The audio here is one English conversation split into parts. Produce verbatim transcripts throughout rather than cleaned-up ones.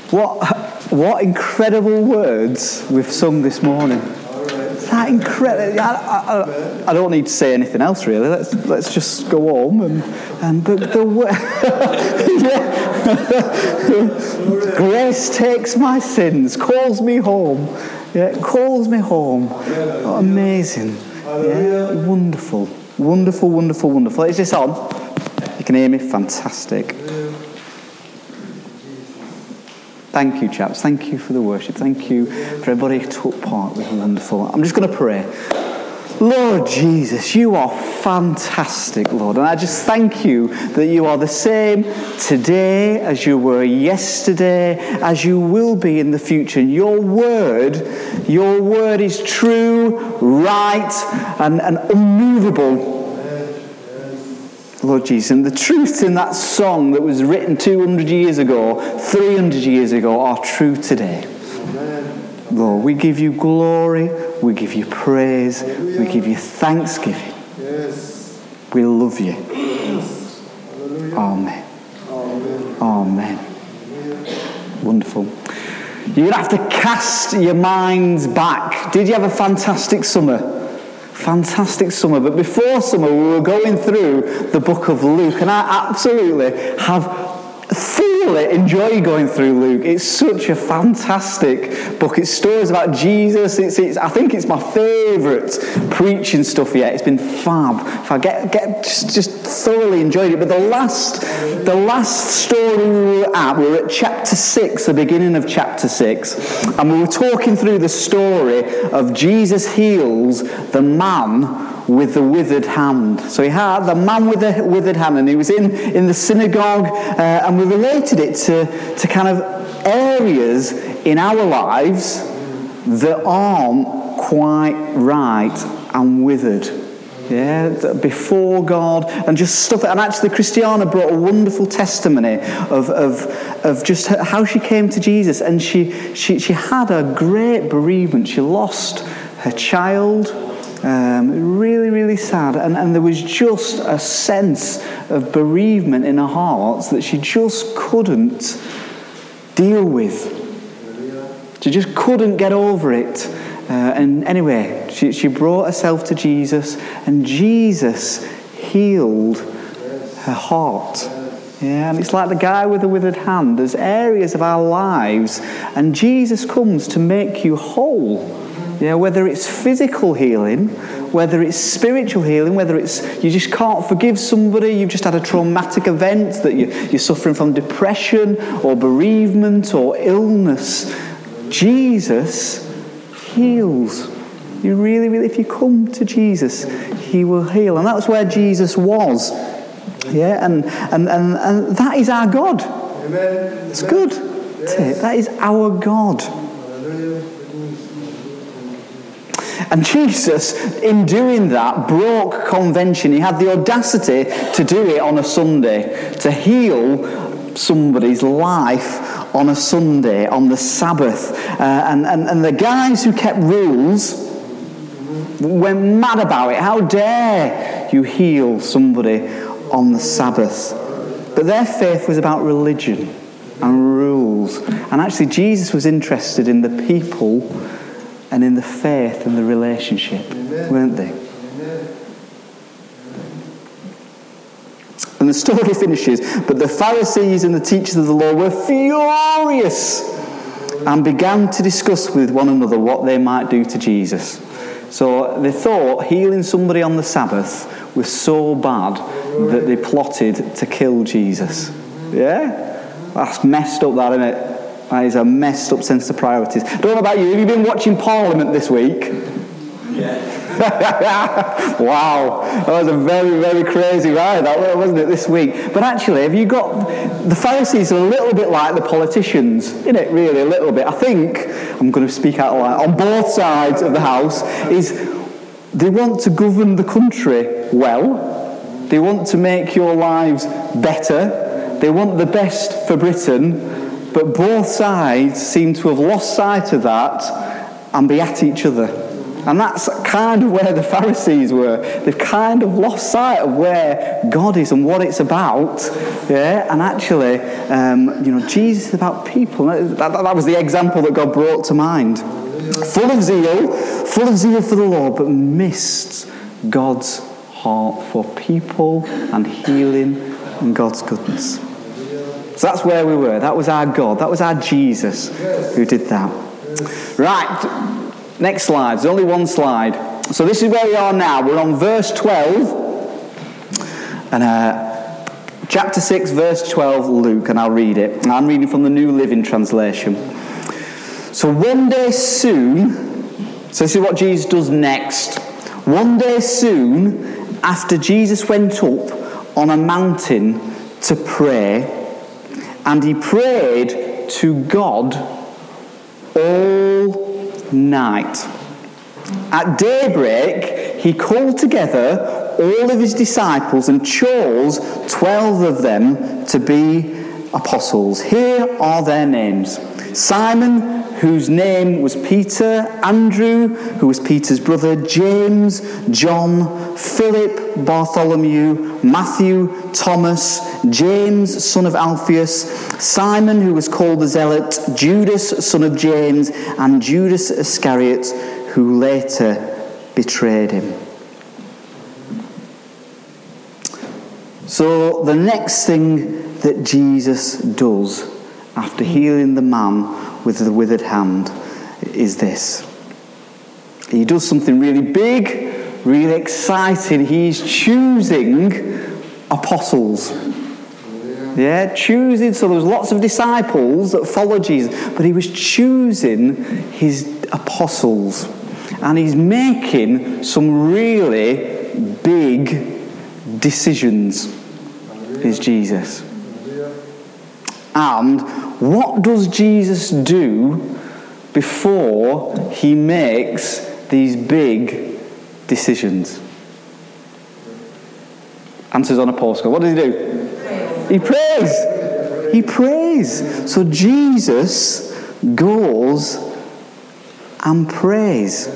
What, what incredible words we've sung this morning. That incredible. I, I, I don't need to say anything else really. Let's let's just go home and and the, the yeah. Grace takes my sins, calls me home. Yeah, calls me home. Oh, amazing. Yeah, wonderful, wonderful, wonderful, wonderful. Is this on? You can hear me. Fantastic. Thank you, chaps. Thank you for the worship. Thank you for everybody who took part. It was wonderful. I'm just going to pray. Lord Jesus, you are fantastic, Lord. And I just thank you that you are the same today as you were yesterday, as you will be in the future. And your word, your word is true, right, and, and unmovable. Lord Jesus, and the truths in that song that was written two hundred years ago, three hundred years ago, are true today. Amen. Lord, we give you glory, we give you praise, Hallelujah. We give you thanksgiving. Yes. We love you. Yes. Amen. Amen. Amen. Wonderful. You're going to have to cast your minds back. Did you have a fantastic summer? Fantastic summer, but before summer we were going through the book of Luke, and I absolutely have thoroughly enjoyed going through Luke. It's such a fantastic book. It's stories about Jesus. It's, it's I think it's my favourite preaching stuff yet. It's been fab. If I get get just, just thoroughly enjoyed it. But the last the last story we were at, we were at chapter six, the beginning of chapter six, and we were talking through the story of Jesus heals the man with the withered hand. So he had the man with the withered hand, and he was in, in the synagogue, uh, and we related it to, to kind of areas in our lives that aren't quite right and withered. Yeah, before God, and just stuff. And actually, Christiana brought a wonderful testimony of of of just how she came to Jesus, and she she she had a great bereavement. She lost her child. Um, really, really sad, and, and there was just a sense of bereavement in her heart that she just couldn't deal with. She just couldn't get over it. Uh, and anyway, she, she brought herself to Jesus, and Jesus healed her heart. Yeah, and it's like the guy with the withered hand. There's areas of our lives, and Jesus comes to make you whole. Yeah, whether it's physical healing, whether it's spiritual healing, whether it's you just can't forgive somebody, you've just had a traumatic event, that you, you're suffering from depression or bereavement or illness. Jesus heals. You really, really, if you come to Jesus, he will heal. And that's where Jesus was. Yeah, and and, and, and that is our God. Amen. It's good. Yes. That is our God. And Jesus, in doing that, broke convention. He had the audacity to do it on a Sunday, to heal somebody's life on a Sunday, on the Sabbath. Uh, and, and, and the guys who kept rules went mad about it. How dare you heal somebody on the Sabbath? But their faith was about religion and rules. And actually, Jesus was interested in the people and in the faith and the relationship. Amen. Weren't they? Amen. And the story finishes, but the Pharisees and the teachers of the law were furious and began to discuss with one another what they might do to Jesus. So they thought healing somebody on the Sabbath was so bad that they plotted to kill Jesus. Yeah? That's messed up, that, isn't it? That is a messed up sense of priorities. Don't know about you, have you been watching Parliament this week? Yeah. Wow. That was a very, very crazy ride, that wasn't it, this week? But actually, have you got... The Pharisees are a little bit like the politicians, isn't it, really, a little bit? I think, I'm going to speak out loud, on both sides of the house, is they want to govern the country well. They want to make your lives better. They want the best for Britain. But both sides seem to have lost sight of that and be at each other. And that's kind of where the Pharisees were. They've kind of lost sight of where God is and what it's about. Yeah, and actually, um, you know, Jesus is about people. That, that, that was the example that God brought to mind. Full of zeal, full of zeal for the Lord, but missed God's heart for people and healing and God's goodness. So that's where we were. That was our God. That was our Jesus who did that. Right, next slide. There's only one slide. So this is where we are now. We're on verse twelve. And uh, chapter six, verse twelve, Luke. And I'll read it. I'm reading from the New Living Translation. So one day soon, so this is what Jesus does next. One day soon, after Jesus went up on a mountain to pray, and he prayed to God all night. At daybreak, he called together all of his disciples and chose twelve of them to be apostles. Here are their names. Simon, whose name was Peter, Andrew, who was Peter's brother, James, John, Philip, Bartholomew, Matthew, Thomas, James, son of Alphaeus, Simon, who was called the Zealot, Judas, son of James, and Judas Iscariot, who later betrayed him. So the next thing that Jesus does after healing the man with the withered hand is this. He does something really big, really exciting. He's choosing apostles. Yeah, choosing. So there was lots of disciples that followed Jesus, but he was choosing his apostles. And he's making some really big decisions, is Jesus. And what does Jesus do before he makes these big decisions? Answers on a postcard. What does he do? He prays. He prays. So Jesus goes and prays.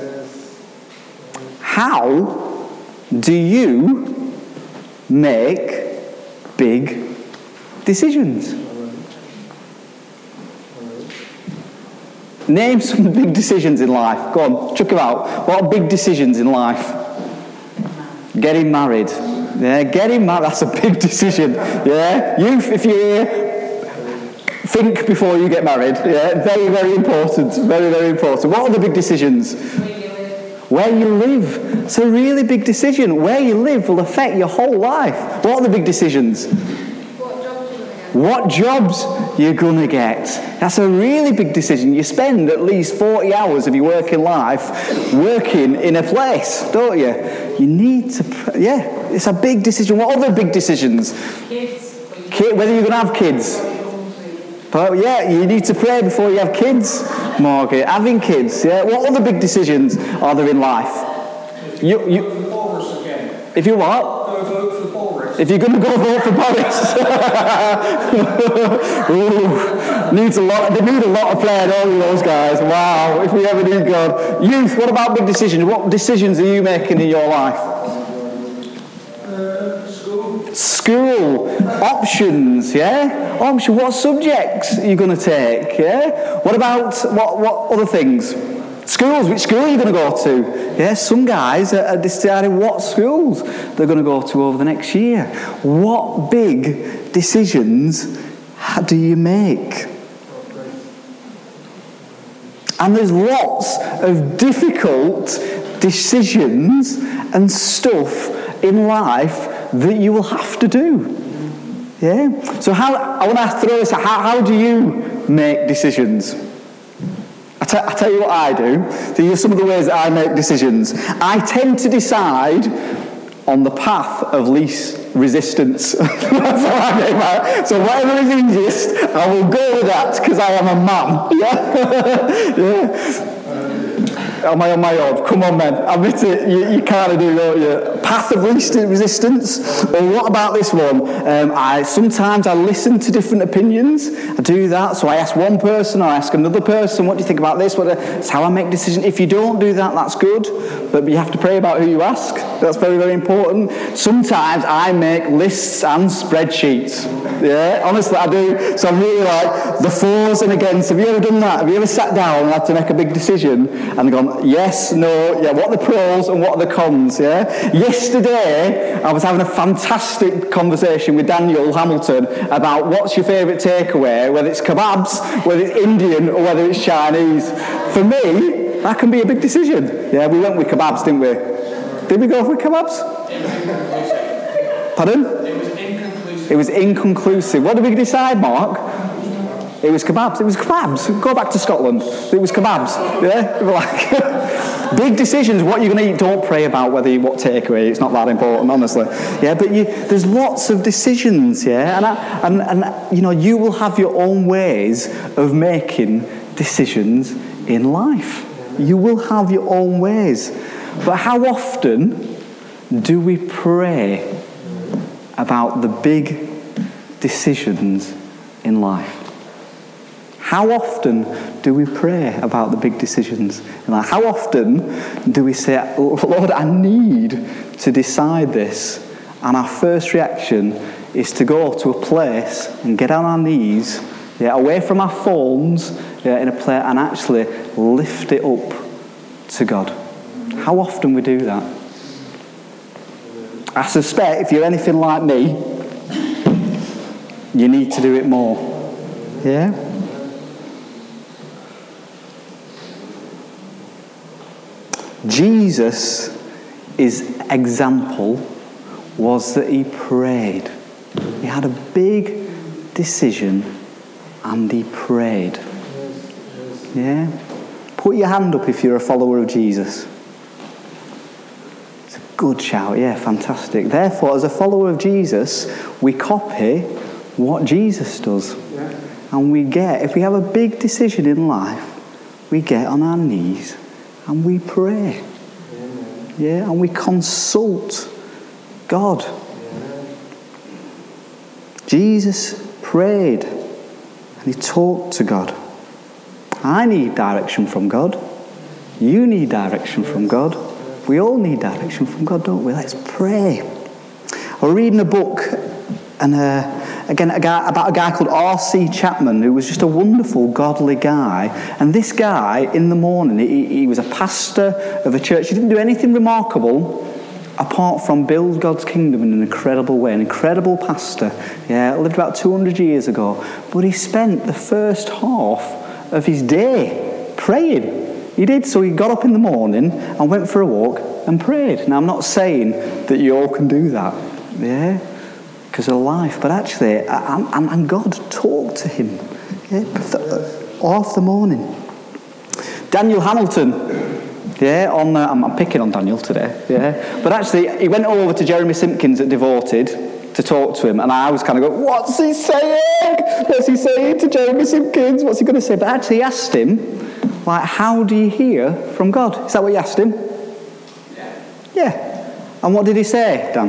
How do you make big decisions? Name some big decisions in life. Go on, chuck them out. What are big decisions in life? Getting married. Yeah, getting married, that's a big decision. Yeah, youth, if you're here, think before you get married. Yeah, very, very important. Very, very important. What are the big decisions? Where you live. It's a really big decision. Where you live will affect your whole life. What are the big decisions? What jobs you're going to get. That's a really big decision. You spend at least forty hours of your working life working in a place, don't you? You need to, yeah, it's a big decision. What other big decisions? Kids. Kid, whether you're going to have kids. But yeah, you need to pray before you have kids, Margaret. Having kids, yeah. What other big decisions are there in life? You, you, if you what? If you're going to go vote for Boris, Ooh, needs a lot. They need a lot of prayer, don't you, those guys? Wow! If we ever need God, youth. What about big decisions? What decisions are you making in your life? Uh, school. School options, yeah. Option. What subjects are you going to take? Yeah. What about what? What other things? Schools, which school are you going to go to? Yeah, some guys are deciding what schools they're going to go to over the next year. What big decisions do you make? And there's lots of difficult decisions and stuff in life that you will have to do. Yeah? So how, I want to throw this out. How, how do you make decisions? I, t- I tell you what I do. These are some of the ways that I make decisions. I tend to decide on the path of least resistance. That's how I make my. So whatever is easiest, I will go with that because I am a man. Yeah. Yeah. Am I on my own? Come on, men. Admit it. You, you kind of do, don't you? Path of least resistance. Or what about this one? Um, I sometimes I listen to different opinions. I do that. So I ask one person, or I ask another person, what do you think about this? What? That's how I make decisions. If you don't do that, that's good. But you have to pray about who you ask. That's very, very important. Sometimes I make lists and spreadsheets. Yeah, honestly, I do. So I'm really like the fours and against. Have you ever done that? Have you ever sat down and had to make a big decision and gone, yes, no, yeah, what are the pros and what are the cons, yeah? Yesterday, I was having a fantastic conversation with Daniel Hamilton about what's your favourite takeaway, whether it's kebabs, whether it's Indian, or whether it's Chinese. For me, that can be a big decision. Yeah, we went with kebabs, didn't we? Did we go for kebabs? Pardon? It was inconclusive. It was inconclusive. What did we decide, Mark? It was kebabs. It was kebabs. Go back to Scotland. It was kebabs. Yeah? Like, big decisions, what you're going to eat, don't pray about whether you, what takeaway. It's not that important, honestly. Yeah, but you, there's lots of decisions, yeah? And, I, and, and, you know, you will have your own ways of making decisions in life. You will have your own ways. But how often do we pray about the big decisions in life? How often do we pray about the big decisions in life? How often do we say, Lord, I need to decide this? And our first reaction is to go to a place and get on our knees, yeah, away from our phones, yeah, in a place, and actually lift it up to God. How often we do that? I suspect if you're anything like me, you need to do it more. Yeah? Jesus' example was that he prayed. He had a big decision and he prayed. Yeah? Put your hand up if you're a follower of Jesus. It's a good shout, yeah, fantastic. Therefore, as a follower of Jesus, we copy what Jesus does. Yeah. And we get, if we have a big decision in life, we get on our knees and we pray. Yeah, yeah, and we consult God. Yeah. Jesus prayed and he talked to God. I need direction from God. You need direction from God. We all need direction from God, don't we? Let's pray. I was reading a book, and uh, again, a guy, about a guy called R C Chapman, who was just a wonderful, godly guy. And this guy, in the morning, he, he was a pastor of a church. He didn't do anything remarkable apart from build God's kingdom in an incredible way. An incredible pastor. Yeah, lived about two hundred years ago. But he spent the first half of his day praying. He did. So he got up in the morning and went for a walk and prayed. Now, I'm not saying that you all can do that. Yeah? Because of life. But actually, and, and God talked to him. Yeah? Half the morning. Daniel Hamilton. Yeah, on uh, I'm, I'm picking on Daniel today. Yeah, but actually, he went over to Jeremy Simpkins at Devoted to talk to him, and I was kind of going, "What's he saying? What's he saying to Jeremy Simpkins? What's he going to say?" But actually, he asked him, "Like, how do you hear from God?" Is that what you asked him? Yeah. Yeah. And what did he say, Dan?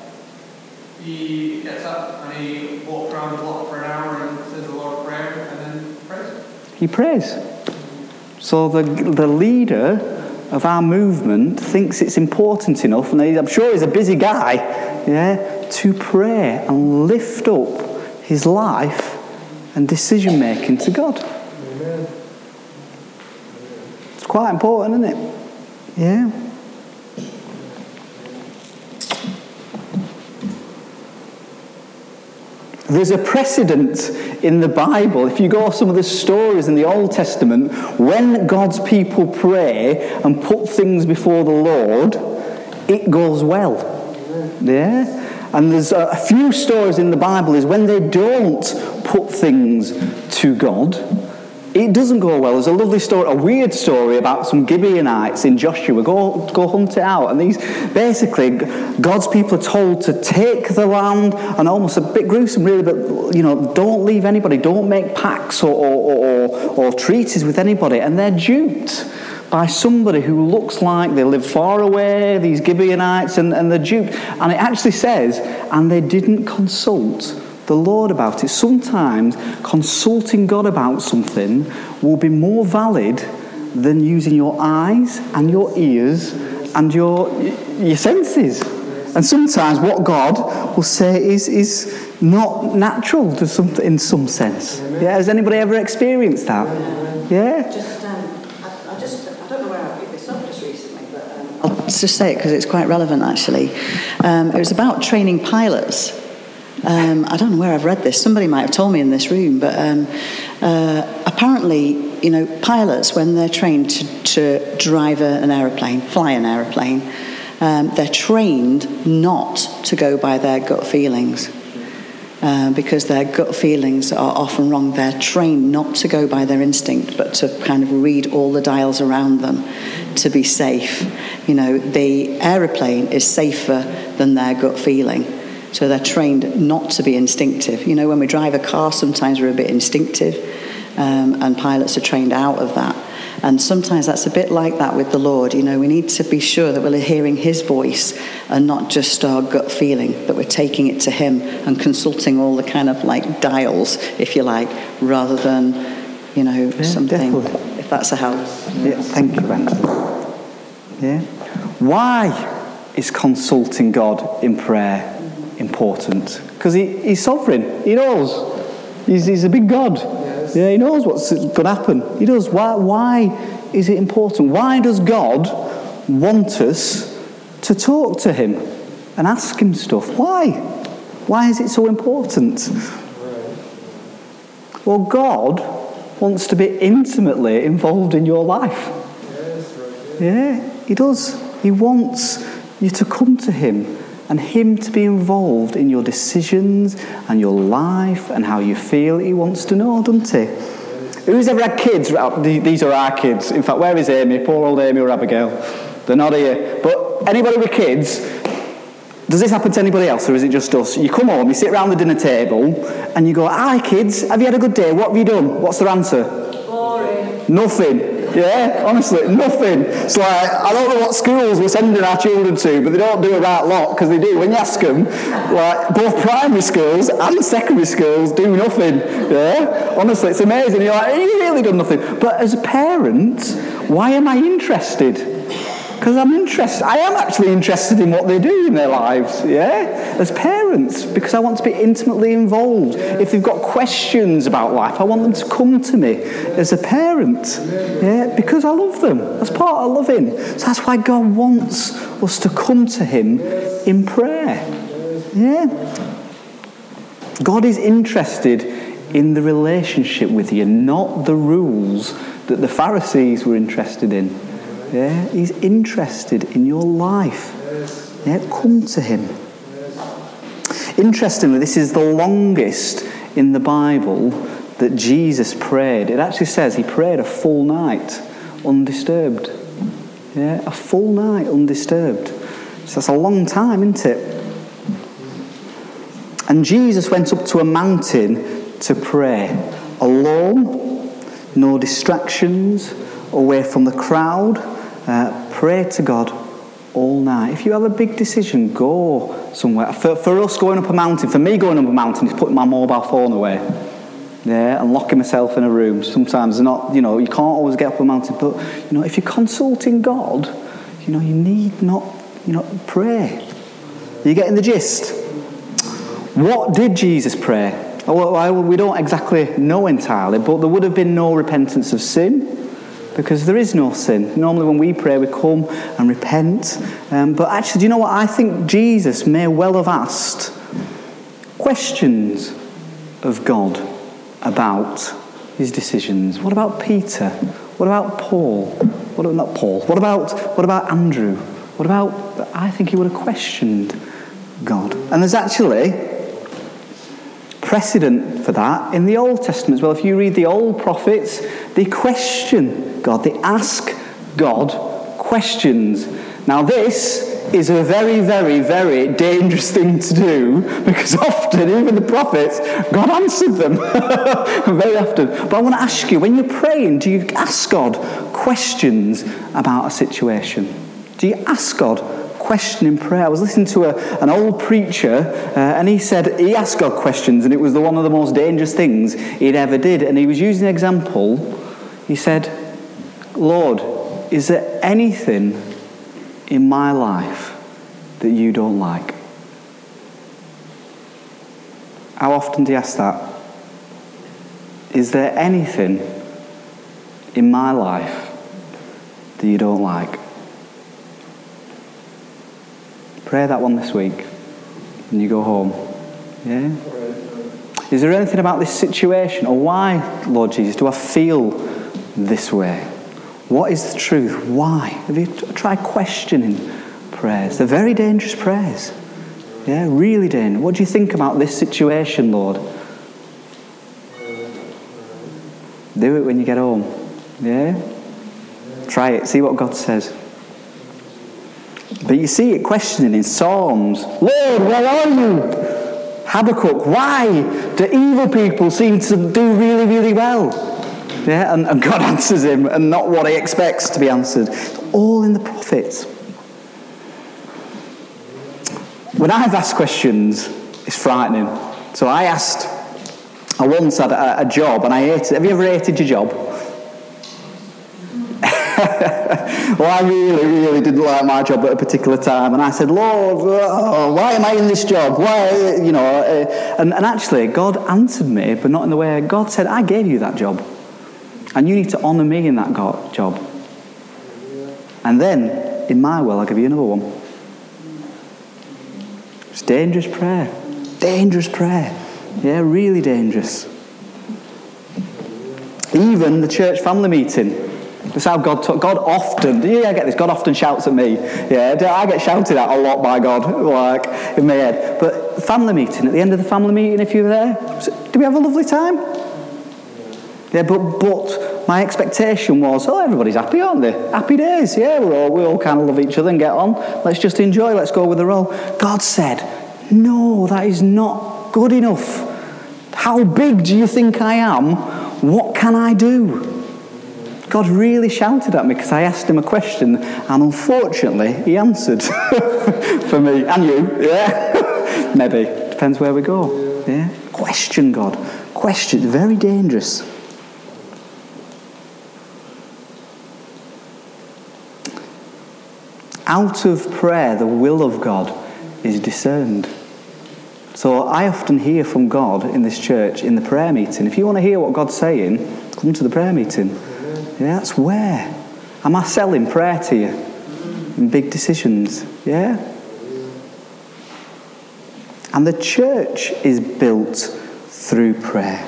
He gets up and he walks around the block for an hour and says a lot of prayer, and then prays. He prays. So the the leader of our movement thinks it's important enough, and I'm sure he's a busy guy, yeah, to pray and lift up his life and decision making to God. Amen. It's quite important, isn't it? Yeah. There's a precedent in the Bible. If you go some of the stories in the Old Testament, when God's people pray and put things before the Lord, it goes well. Yeah? And there's a few stories in the Bible is when they don't put things to God, it doesn't go well. There's a lovely story, a weird story about some Gibeonites in Joshua. Go, go hunt it out. And these, basically, God's people are told to take the land, and almost a bit gruesome, really, but, you know, don't leave anybody. Don't make pacts or, or, or, or treaties with anybody. And they're duped by somebody who looks like they live far away, these Gibeonites, and, and they're duped. And it actually says, and they didn't consult the Lord about it. Sometimes consulting God about something will be more valid than using your eyes and your ears and your your senses. And sometimes what God will say is is not natural to some, in some sense. Yeah, has anybody ever experienced that? Yeah. Just, um, I, I just, I don't know where I picked this up just recently, but um, I'll just say it because it's quite relevant actually. Um, it was about training pilots. Um, I don't know where I've read this. Somebody might have told me in this room, but um, uh, apparently, you know, pilots, when they're trained to, to drive a, an aeroplane, fly an aeroplane, um, they're trained not to go by their gut feelings. Uh, because their gut feelings are often wrong. They're trained not to go by their instinct, but to kind of read all the dials around them to be safe. You know, the aeroplane is safer than their gut feeling. So they're trained not to be instinctive. You know, when we drive a car, sometimes we're a bit instinctive, um, and pilots are trained out of that. And sometimes that's a bit like that with the Lord. You know, we need to be sure that we're hearing his voice and not just our gut feeling, that we're taking it to him and consulting all the kind of like dials, if you like, rather than, you know, yeah, something, definitely. If that's a help. Yeah, thank you, Brenda. Yeah. Why is consulting God in prayer important? Because he, he's sovereign. He knows. He's, he's a big God. Yeah, he knows what's going to happen. He does. Why, why is it important? Why does God want us to talk to him and ask him stuff? Why? Why is it so important? Well, God wants to be intimately involved in your life. Yeah, he does. He wants you to come to him and him to be involved in your decisions and your life and how you feel. He wants to know, doesn't he? Who's ever had kids? These are our kids. In fact, where is Amy? Poor old Amy or Abigail. They're not here. But anybody with kids, does this happen to anybody else or is it just us? You come home, you sit around the dinner table and you go, hi kids, have you had a good day? What have you done? What's their answer? Boring. Nothing. Yeah, honestly, nothing. It's like, I don't know what schools we're sending our children to, but they don't do a right lot, because they do. When you ask them, like, both primary schools and secondary schools do nothing. Yeah, honestly, it's amazing. You're like, you really done nothing. But as a parent, why am I interested? Because I'm interested. I am actually interested in what they do in their lives, yeah? As parents, because I want to be intimately involved. If they've got questions about life, I want them to come to me as a parent, yeah? Because I love them. That's part of loving. So that's why God wants us to come to him in prayer, yeah? God is interested in the relationship with you, not the rules that the Pharisees were interested in. Yeah, he's interested in your life. Yeah, come to him. Interestingly, this is the longest in the Bible that Jesus prayed. It actually says he prayed a full night undisturbed. Yeah, a full night undisturbed. So that's a long time, isn't it? And Jesus went up to a mountain to pray, alone, no distractions, away from the crowd. Uh, pray to God all night. If you have a big decision, go somewhere. For, for us, going up a mountain, for me going up a mountain is putting my mobile phone away. Yeah, and locking myself in a room. Sometimes not, you know, you can't always get up a mountain, but you know, if you're consulting God, you know, you need not, you know, pray. Are you getting the gist? What did Jesus pray? Well, we don't exactly know entirely, but there would have been no repentance of sin. Because there is no sin. Normally when we pray, we come and repent. Um, but actually, do you know what? I think Jesus may well have asked questions of God about his decisions. What about Peter? What about Paul? What about, not Paul. What about, what about Andrew? What about, I think he would have questioned God. And there's actually precedent for that in the Old Testament as well. If you read the old prophets, they question God. They ask God questions. Now this is a very, very, very dangerous thing to do, because often, even the prophets, God answered them. Very often. But I want to ask you, when you're praying, do you ask God questions about a situation? Do you ask God question in prayer? I was listening to a, an old preacher, uh, and he said he asked God questions, and it was the, one of the most dangerous things he'd ever did. And he was using an example. He said, Lord, is there anything in my life that you don't like? How often do you ask that? Is there anything in my life that you don't like? Pray that one this week when you go home. Yeah? Is there anything about this situation, or why, Lord Jesus, do I feel this way? What is the truth? Why? Have you tried questioning prayers? They're very dangerous prayers. Yeah, really dangerous. What do you think about this situation, Lord? Do it when you get home. Yeah? Try it. See what God says. But you see it questioning in Psalms. Lord, where are you? Habakkuk, why do evil people seem to do really, really well? Yeah, and, and God answers him, and not what he expects to be answered. It's all in the prophets. When I've asked questions, it's frightening. So I asked, I once had a, a job, and I hated it. Have you ever hated your job? Well, I really, really didn't like my job at a particular time, and I said, Lord, oh, why am I in this job? Why, you know? Uh, and, and actually, God answered me, but not in the way. God said, I gave you that job, and you need to honour me in that go- job. And then, in my will, I'll give you another one. It's dangerous prayer. Dangerous prayer. Yeah, really dangerous. Even the church family meeting. That's how God talk. God often, yeah, I get this, God often shouts at me. Yeah, I get shouted at a lot by God, like, in my head. But family meeting, at the end of the family meeting, if you were there, did we have a lovely time? Yeah, but but my expectation was, oh, everybody's happy, aren't they? Happy days, yeah, we all, we all kind of love each other and get on. Let's just enjoy, let's go with the roll. God said, no, that is not good enough. How big do you think I am? What can I do? God really shouted at me because I asked him a question, and unfortunately he answered for me and you. Yeah, maybe depends where we go. Yeah, question God, question, very dangerous. Out of prayer, the will of God is discerned. So I often hear from God in this church in the prayer meeting. If you want to hear what God's saying, come to the prayer meeting. Yeah, that's where. Am I selling prayer to you in big decisions? Yeah? And the church is built through prayer.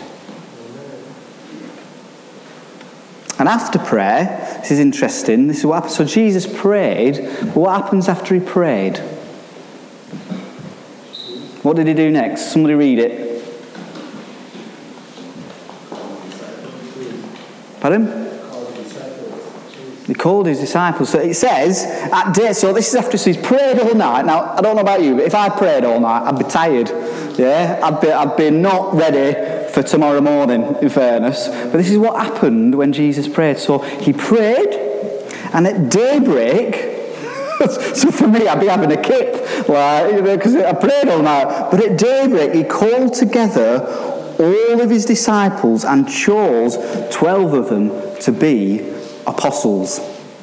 And after prayer, this is interesting, this is what happens. So Jesus prayed, but what happens after he prayed? What did he do next? Somebody read it. Pardon? He called his disciples. So it says, at day, so this is after so he's prayed all night. Now, I don't know about you, but if I prayed all night, I'd be tired. Yeah? I'd be, I'd be not ready for tomorrow morning, in fairness. But this is what happened when Jesus prayed. So he prayed, and at daybreak, so for me, I'd be having a kip, like, you know, because I prayed all night. But at daybreak, he called together all of his disciples and chose twelve of them to be apostles.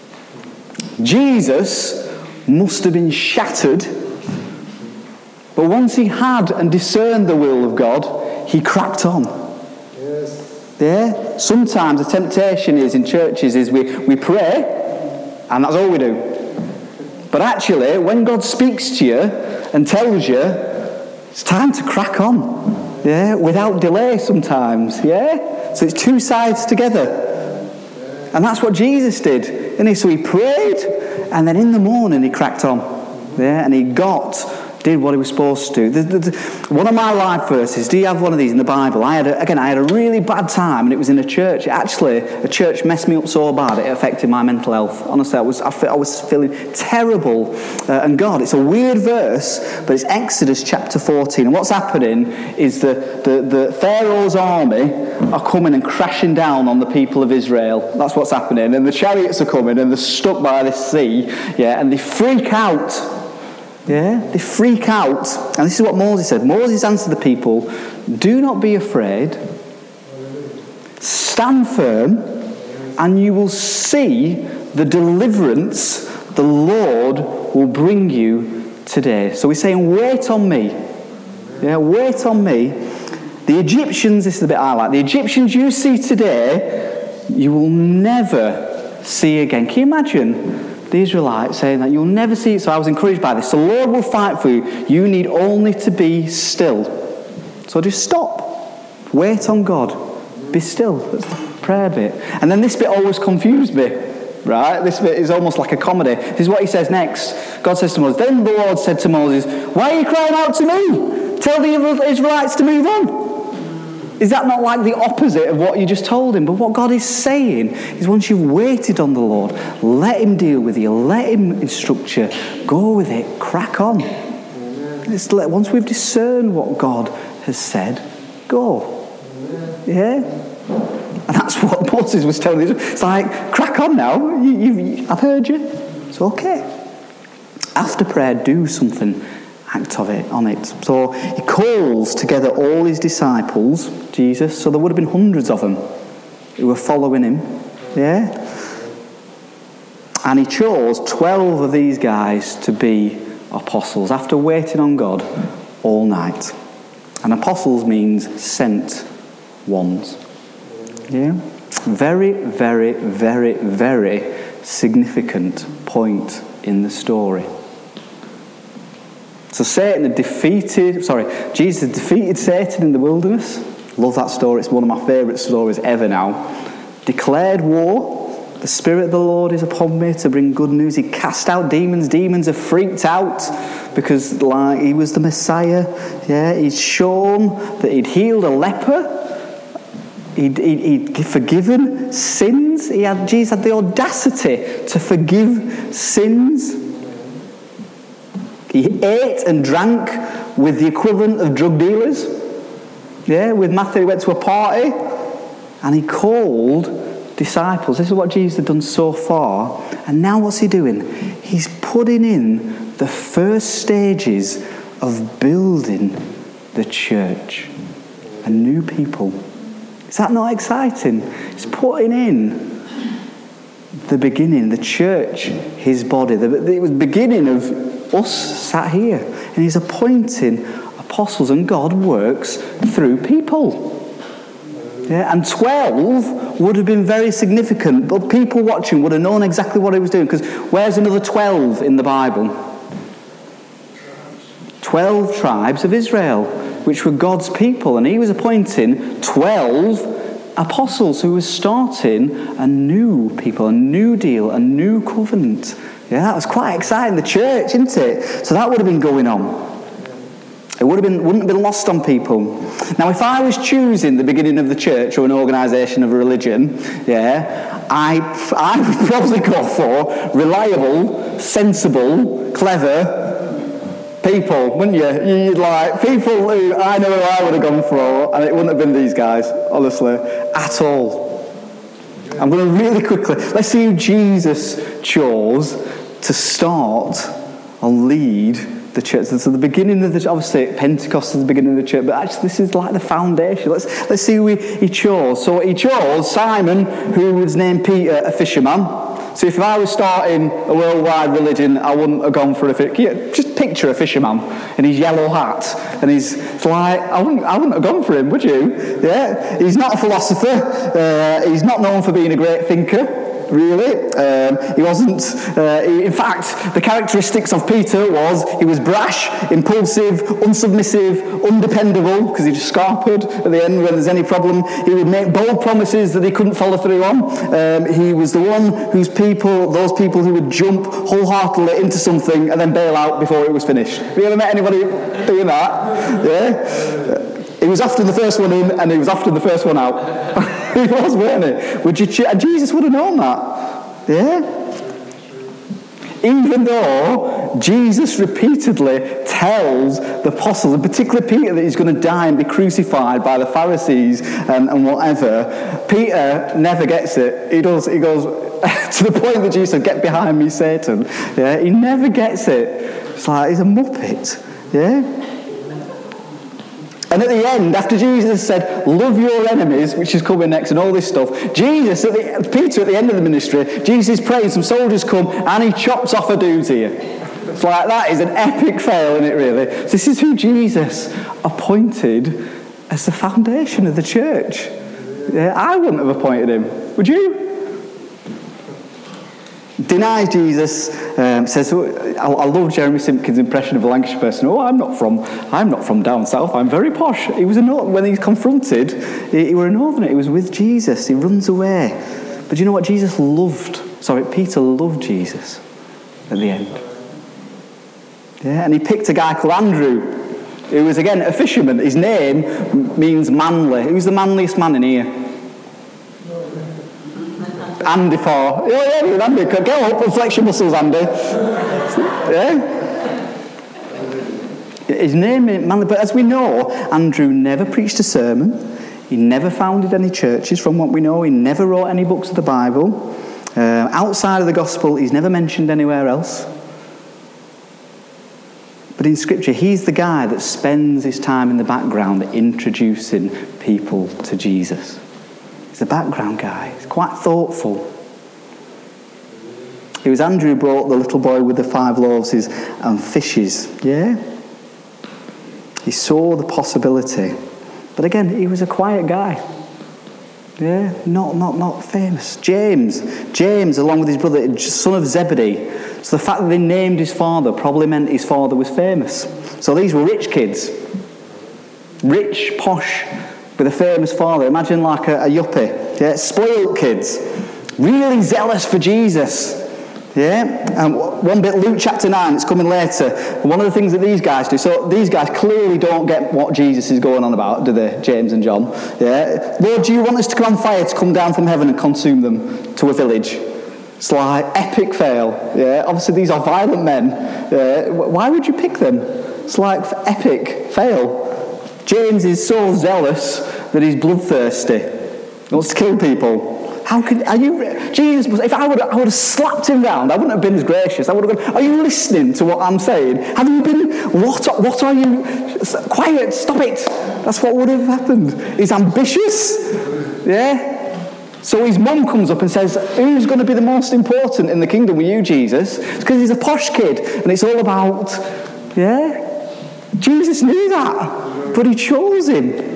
Jesus must have been shattered, but once he had and discerned the will of God, he cracked on. Yes. Yeah? Sometimes the temptation is in churches is we, we pray, and that's all we do. But actually, when God speaks to you and tells you, it's time to crack on. Yeah? Without delay sometimes. Yeah? So it's two sides together. And that's what Jesus did. And so he prayed, and then in the morning he cracked on. Yeah? And he got did what he was supposed to do. The, the, the, one of my life verses, do you have one of these in the Bible? I had a, again, I had a really bad time, and it was in a church. Actually, a church messed me up so bad it affected my mental health. Honestly, I was I, I was feeling terrible. Uh, and God, it's a weird verse, but it's Exodus chapter fourteen. And what's happening is the, the, the Pharaoh's army are coming and crashing down on the people of Israel. That's what's happening. And the chariots are coming, and they're stuck by this sea, yeah, and they freak out. Yeah, they freak out. And this is what Moses said. Moses answered the people, do not be afraid. Stand firm, and you will see the deliverance the Lord will bring you today. So he's saying, wait on me. Yeah, wait on me. The Egyptians, this is the bit I like. The Egyptians you see today, you will never see again. Can you imagine the Israelites saying that? You'll never see it. So I was encouraged by this. The Lord will fight for you. You need only to be still. So just stop. Wait on God. Be still. That's the prayer bit. And then this bit always confused me. Right? This bit is almost like a comedy. This is what he says next. God says to Moses, then the Lord said to Moses, why are you crying out to me? Tell the Israelites to move on. Is that not like the opposite of what you just told him? But what God is saying is once you've waited on the Lord, let him deal with you, let him instruct you, go with it, crack on. It's let, once we've discerned what God has said, go. Yeah? And that's what Moses was telling us. It's like, crack on now, you, you, I've heard you, it's okay. After prayer, do something. Act of it, on it. So he calls together all his disciples, Jesus, so there would have been hundreds of them who were following him, yeah? And he chose twelve of these guys to be apostles after waiting on God all night. And apostles means sent ones, yeah? Very, very, very, very significant point in the story. So Satan had defeated, sorry, Jesus had defeated Satan in the wilderness. Love that story. It's one of my favourite stories ever now. Declared war. The Spirit of the Lord is upon me to bring good news. He cast out demons. Demons are freaked out because like he was the Messiah. Yeah, he'd shown that he'd healed a leper. He'd, he'd, he'd forgiven sins. He had, Jesus had the audacity to forgive sins. He ate and drank with the equivalent of drug dealers. Yeah, with Matthew, he went to a party and he called disciples. This is what Jesus had done so far. And now what's he doing? He's putting in the first stages of building the church. A new people. Is that not exciting? He's putting in the beginning, the church, his body. It was the beginning of us sat here, and he's appointing apostles, and God works through people. Yeah, and twelve would have been very significant, but people watching would have known exactly what he was doing, because where's another twelve in the Bible? Twelve tribes of Israel, which were God's people, and he was appointing twelve apostles who were starting a new people, a new deal, a new covenant. Yeah, that was quite exciting. The church, isn't it? So that would have been going on. It would have been, wouldn't have been lost on people. Now, if I was choosing the beginning of the church or an organisation of a religion, yeah, I, I would probably go for reliable, sensible, clever people, wouldn't you? You'd like people who I know who I would have gone for, and it wouldn't have been these guys, honestly, at all. I'm going to really quickly, let's see who Jesus chose to start and lead the church. So the beginning of the, obviously Pentecost is the beginning of the church, but actually this is like the foundation. Let's let's see who he, he chose. So he chose Simon, who was named Peter, a fisherman. So if I was starting a worldwide religion, I wouldn't have gone for a fisherman. Just picture a fisherman in his yellow hat, and he's like, I wouldn't, I wouldn't have gone for him, would you? Yeah, he's not a philosopher. Uh, he's not known for being a great thinker. really. Um, he wasn't, uh, he, in fact, the characteristics of Peter was he was brash, impulsive, unsubmissive, undependable, because he just scarpered at the end when there's any problem. He would make bold promises that he couldn't follow through on. Um, he was the one whose people, those people who would jump wholeheartedly into something and then bail out before it was finished. Have you ever met anybody doing that? Yeah? He was often the first one in and he was often the first one out. He was, weren't he? Would you ch- Jesus would have known that. Yeah? Even though Jesus repeatedly tells the apostles, and particularly Peter, that he's going to die and be crucified by the Pharisees and, and whatever, Peter never gets it. He does. He goes to the point that Jesus said, "Get behind me, Satan." Yeah, he never gets it. It's like he's a muppet. Yeah. And at the end, after Jesus said, "Love your enemies," which is coming next, and all this stuff, Jesus, at the, Peter, at the end of the ministry, Jesus is praying, some soldiers come, and he chops off a dude's ear. It's like, that is an epic fail, isn't it, really? This is who Jesus appointed as the foundation of the church. Yeah, I wouldn't have appointed him. Would you? Denies Jesus, um, says, oh, I, I love Jeremy Simpkins' impression of a Lancashire person. Oh, I'm not from, I'm not from down south. I'm very posh. He was a when he's confronted, he, he were a northerner. He was with Jesus. He runs away. But you know what? Jesus loved. Sorry, Peter loved Jesus at the end. Yeah, and he picked a guy called Andrew, who was again a fisherman. His name means manly. Who's the manliest man in here? Andy for. Yeah, yeah, Andy. Go up and flex your muscles, Andy. Yeah. His name is manly, but as we know, Andrew never preached a sermon. He never founded any churches, from what we know. He never wrote any books of the Bible. Uh, outside of the gospel, he's never mentioned anywhere else. But in Scripture, he's the guy that spends his time in the background introducing people to Jesus. He's a background guy. He's quite thoughtful. It was Andrew who brought the little boy with the five loaves and fishes. Yeah? He saw the possibility. But again, he was a quiet guy. Yeah? Not, not, not famous. James. James, along with his brother, son of Zebedee. So the fact that they named his father probably meant his father was famous. So these were rich kids. Rich, posh, with a famous father. Imagine like a, a yuppie. Yeah? Spoiled kids. Really zealous for Jesus. Yeah? And one bit, Luke chapter nine, it's coming later. One of the things that these guys do, so these guys clearly don't get what Jesus is going on about, do they, James and John? Yeah? Lord, do you want us to come on fire to come down from heaven and consume them to a village? It's like epic fail. Yeah? Obviously these are violent men. Yeah? Why would you pick them? It's like epic fail. James is so zealous that he's bloodthirsty. He wants to kill people. How could, are you, Jesus, if I would, I would have slapped him round, I wouldn't have been as gracious. I would have gone, are you listening to what I'm saying? Have you been, what, what are you, quiet, stop it. That's what would have happened. He's ambitious. Yeah? So his mum comes up and says, who's going to be the most important in the kingdom with you, Jesus? It's because he's a posh kid, and it's all about, yeah? Jesus knew that, but he chose him.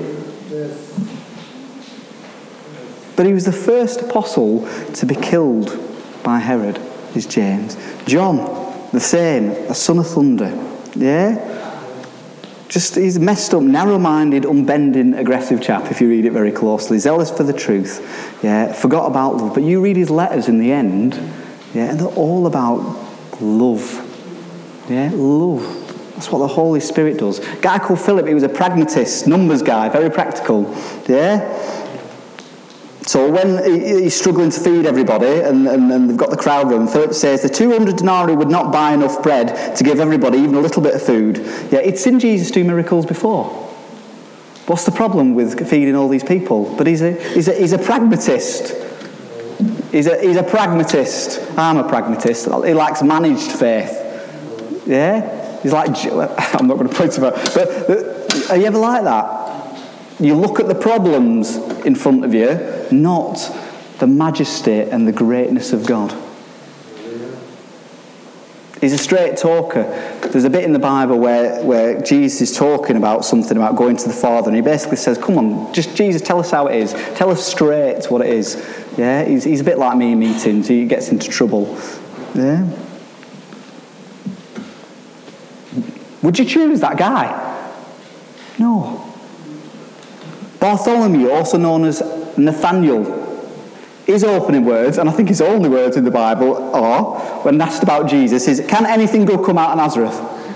But he was the first apostle to be killed by Herod, is James. John, the same, a son of thunder. Yeah? Just, he's messed up, narrow-minded, unbending, aggressive chap, if you read it very closely. Zealous for the truth. Yeah? Forgot about love. But you read his letters in the end, yeah, and they're all about love. Yeah? Love. That's what the Holy Spirit does. A guy called Philip, he was a pragmatist, numbers guy, very practical. Yeah? So when he's struggling to feed everybody and, and, and they've got the crowd room, Philip says the two hundred denarii would not buy enough bread to give everybody even a little bit of food. Yeah, he'd seen Jesus do miracles before. What's the problem with feeding all these people? But he's a, he's a, he's a pragmatist. He's a, he's a pragmatist. I'm a pragmatist. He likes managed faith. Yeah? He's like, I'm not going to point about, but, but are you ever like that? You look at the problems in front of you, not the majesty and the greatness of God. He's a straight talker. There's a bit in the Bible where, where Jesus is talking about something about going to the Father, and he basically says, come on, just Jesus, tell us how it is. Tell us straight what it is. Yeah, he's, he's a bit like me in meetings. He gets into trouble. Yeah. Would you choose that guy? No. Bartholomew, also known as Nathaniel, his opening words, and I think his only words in the Bible, are, when asked about Jesus, is, can anything good come out of Nazareth?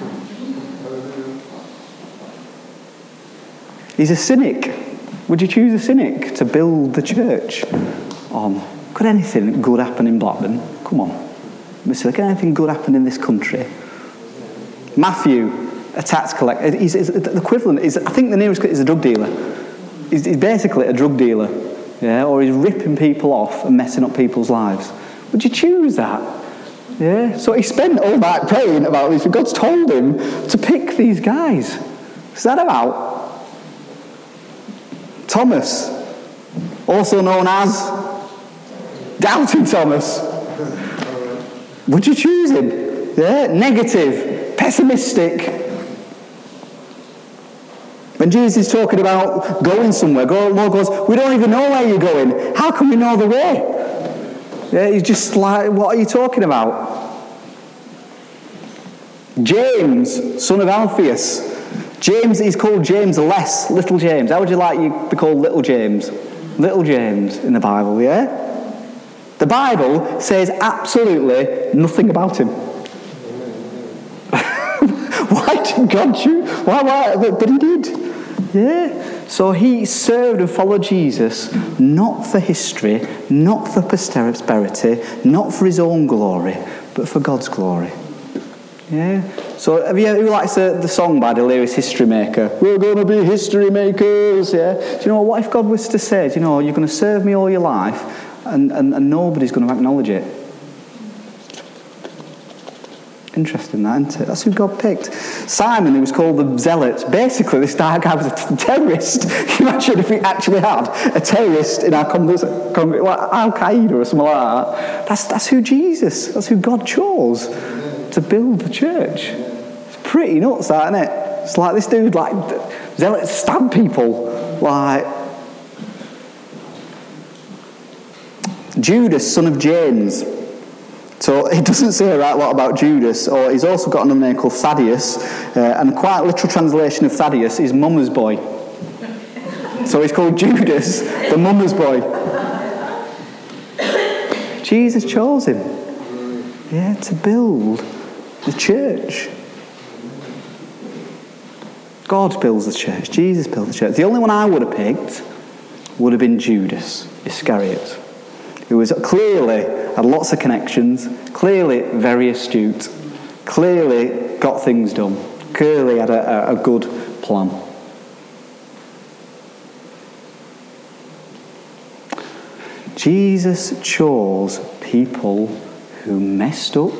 He's a cynic. Would you choose a cynic to build the church on? Could anything good happen in Blackburn? Come on. Mister Can anything good happen in this country? Matthew, a tax collector. He's, he's, the equivalent is, I think the nearest is a drug dealer. He's, he's basically a drug dealer. Yeah, or he's ripping people off and messing up people's lives. Would you choose that? Yeah. So he spent all night praying about this. God's told him to pick these guys. What's that about? Thomas, also known as Doubting Thomas. Would you choose him? Yeah. Negative, pessimistic. When Jesus is talking about going somewhere, God, Lord goes, we don't even know where you're going. How can we know the way? Yeah, he's just like, what are you talking about? James, son of Alphaeus. James, he's called James less, little James. How would you like you to be called little James? Little James in the Bible, yeah? The Bible says absolutely nothing about him. Why did God choose? Why, why? But he did. Yeah. So he served and followed Jesus, not for history, not for posterity, not for his own glory, but for God's glory. Yeah. So have you, who likes the, the song by Delirious History Maker? We're going to be history makers. Yeah. Do you know what if God was to say, you know, you're going to serve me all your life, and, and, and nobody's going to acknowledge it? Interesting, that, isn't it? That's who God picked. Simon, who was called the Zealot. Basically, this guy was a terrorist. Can you imagine if we actually had a terrorist in our congregation, like Al-Qaeda or something like that? That's, that's who Jesus, that's who God chose to build the church. It's pretty nuts, that, isn't it? It's like this dude, like, Zealots stab people. Like, Judas, son of James. So it doesn't say a right lot about Judas, or he's also got another name called Thaddeus, uh, and quite a literal translation of Thaddeus is mama's boy. So he's called Judas, the mama's boy. Jesus chose him, yeah, to build the church. God builds the church, Jesus builds the church. The only one I would have picked would have been Judas Iscariot, who was clearly had lots of connections, clearly very astute, clearly got things done, clearly had a, a, a good plan. Jesus chose people who messed up,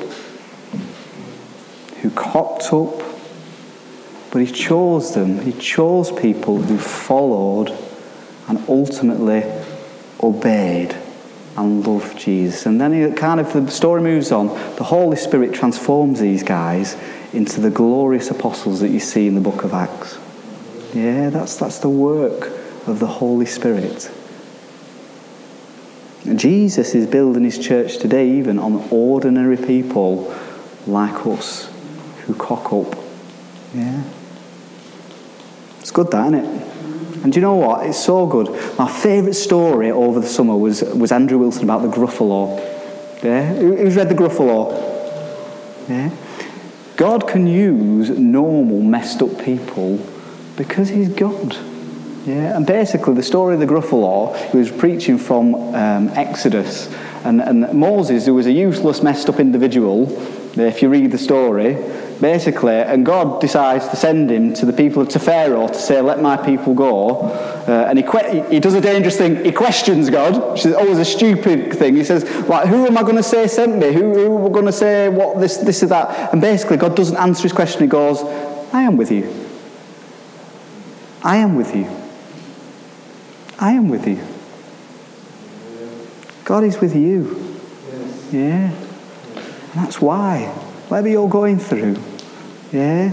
who cocked up, but he chose them. He chose people who followed and ultimately obeyed and loved Jesus. And then it kind of, the story moves on. The Holy Spirit transforms these guys into the glorious apostles that you see in the book of Acts. Yeah, that's that's the work of the Holy Spirit. And Jesus is building his church today even on ordinary people like us who cock up. Yeah. It's good, that, isn't it? And do you know what? It's so good. My favourite story over the summer was, was Andrew Wilson about the Gruffalo. Yeah? Who's read the Gruffalo? Yeah? God can use normal, messed up people because he's God. Yeah? And basically, the story of the Gruffalo, he was preaching from um, Exodus. And, and Moses, who was a useless, messed up individual, if you read the story, basically, and God decides to send him to the people to Pharaoh to say, let my people go. Uh, and he que- he does a dangerous thing. He questions God, which is always a stupid thing. He says, like, who am I going to say sent me? Who, who am I going to say what this, this or that? And basically, God doesn't answer his question. He goes, I am with you. I am with you. I am with you. God is with you. Yeah. And that's why. Whatever you're going through, yeah?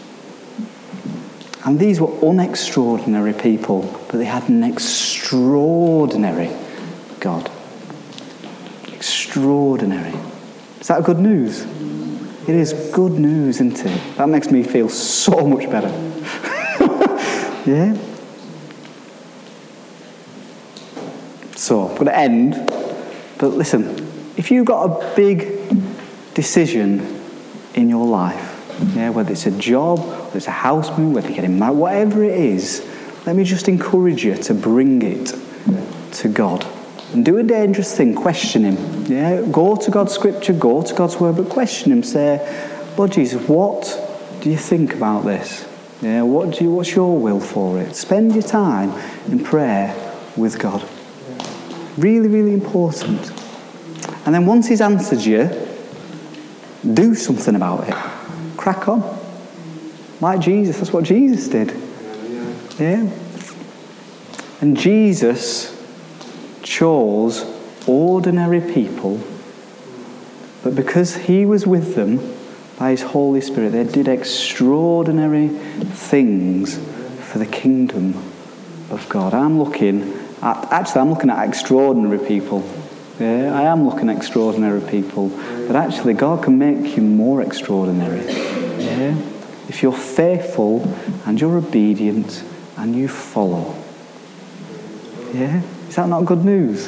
And these were unextraordinary people, but they had an extraordinary God. extraordinary. Is that good news? It is good news, isn't it? That makes me feel so much better. Yeah? So, I'm going to end. But listen, if you've got a big decision in your life, yeah, whether it's a job, whether it's a house move, whether you're getting married, whatever it is, let me just encourage you to bring it to God. And do a dangerous thing, question him. Yeah, go to God's scripture, go to God's word, but question him. Say, Lord Jesus, what do you think about this? Yeah, what do you, what's your will for it? Spend your time in prayer with God. Really, really important. And then once he's answered you, do something about it. Crack on. Like Jesus, that's what Jesus did. Yeah. And Jesus chose ordinary people, but because he was with them by his Holy Spirit, they did extraordinary things for the kingdom of God. I'm looking at, actually I'm looking at extraordinary people. Yeah, I am looking at extraordinary people, but actually God can make you more extraordinary. Yeah, if you're faithful and you're obedient and you follow. Yeah, is that not good news?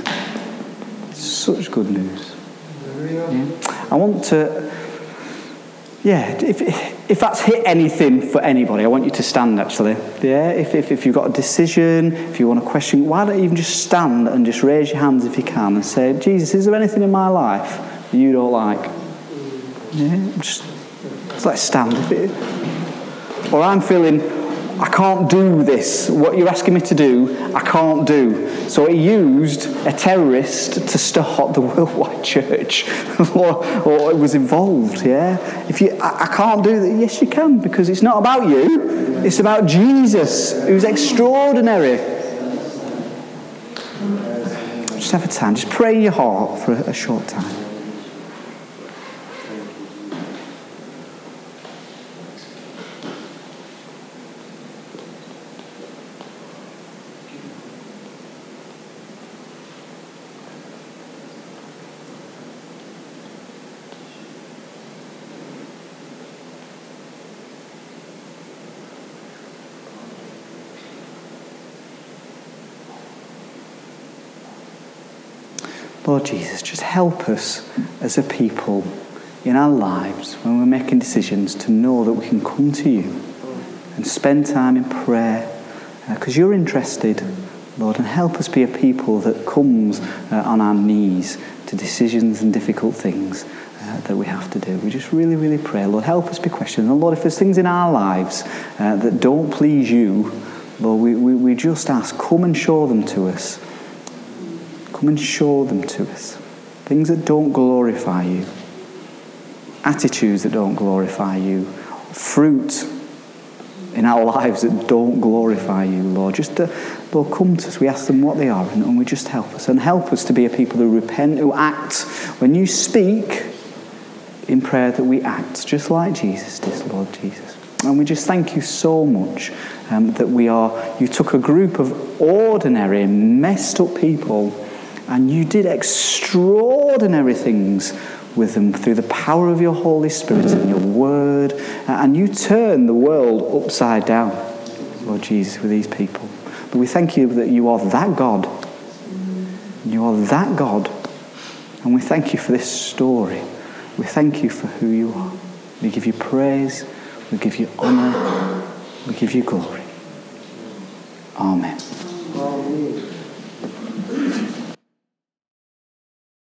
Such good news. Yeah. I want to, yeah, if if that's hit anything for anybody, I want you to stand actually. Yeah, if, if, if you've got a decision, if you want a question, why don't you even just stand and just raise your hands if you can and say, Jesus, is there anything in my life that you don't like? Yeah, just, just let's stand. If it, or I'm feeling, I can't do this. What you're asking me to do, I can't do. So he used a terrorist to start the worldwide church, or, or it was involved. Yeah. If you, I, I can't do that. Yes, you can, because it's not about you. It's about Jesus, who's extraordinary. Just have a time. Just pray in your heart for a, a short time. Lord Jesus, just help us as a people in our lives when we're making decisions to know that we can come to you and spend time in prayer because uh, you're interested, Lord, and help us be a people that comes uh, on our knees to decisions and difficult things uh, that we have to do. We just really, really pray, Lord, help us be questioned. And Lord, if there's things in our lives uh, that don't please you, Lord, we, we, we just ask, come and show them to us. Come and show them to us. Things that don't glorify you. Attitudes that don't glorify you. Fruit in our lives that don't glorify you, Lord. Just, to, Lord, come to us. We ask them what they are and, and we just help us. And help us to be a people who repent, who act. When you speak in prayer, that we act just like Jesus did, Lord Jesus. And we just thank you so much um, that we are, you took a group of ordinary, messed up people and you did extraordinary things with them through the power of your Holy Spirit and your word. And you turned the world upside down, Lord Jesus, with these people. But we thank you that you are that God. You are that God. And we thank you for this story. We thank you for who you are. We give you praise. We give you honour. We give you glory. Amen.